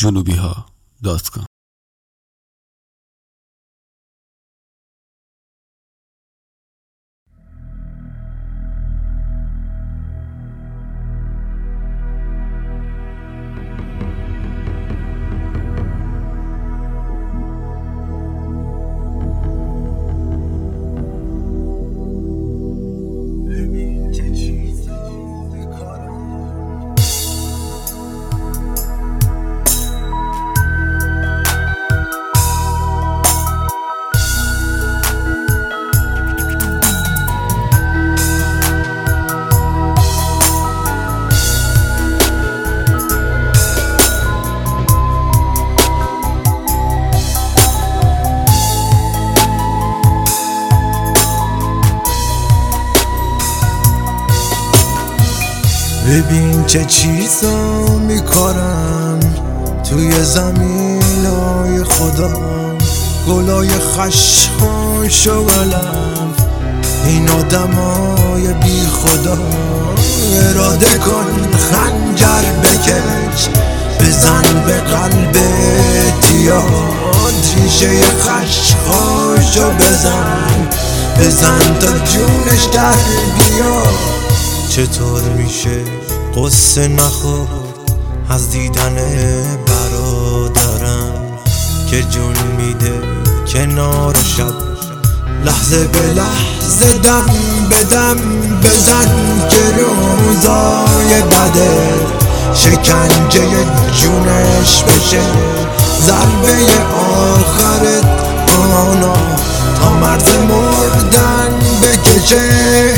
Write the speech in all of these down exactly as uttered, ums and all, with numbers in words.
جنوبی ها دات کام. ببین چه چیزا میکارم توی زمینای خدا، گلای خشخاش و علم این آدمای بی خدا. اراده کن خنجر بکش بزن به قلب تیاد، ریشه خشخاشو بزن بزن تا جونش در بیاد. چطور میشه قصه نخورد از دیدن برادرم که جون میده کنار شب، لحظه به لحظه دم به دم بزن که روزای بده شکنجه جونش بشه ضربه آخرت آنا تا مرز مردن بکشه.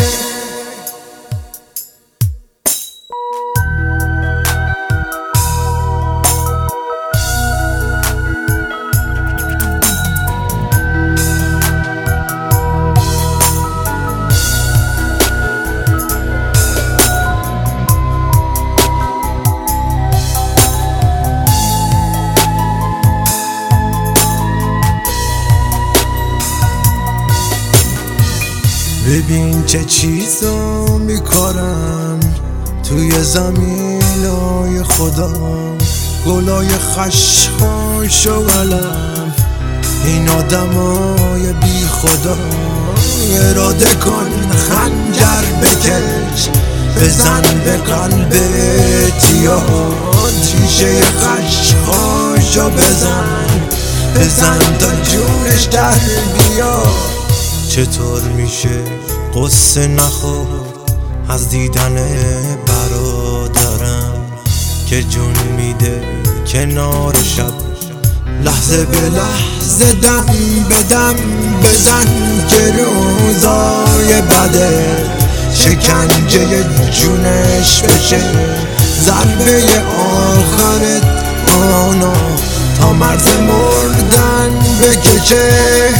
ببین چه چیزا میکارم توی زمینای خدا، گلای خشخاش و علم این آدمای بی خدا. اراده کن خنجر بکش بزن به قلب تیاد، ریشه خشخاشو بزن بزن تا جونش در بیاد. چطور میشه قصه نخورد از دیدن برادرم که جون میده کنار شب، لحظه به لحظه دم به دم بزن که روزای بده شکنجه جونش بشه ضربه آخرت آنا تا مرز مردن بکشه.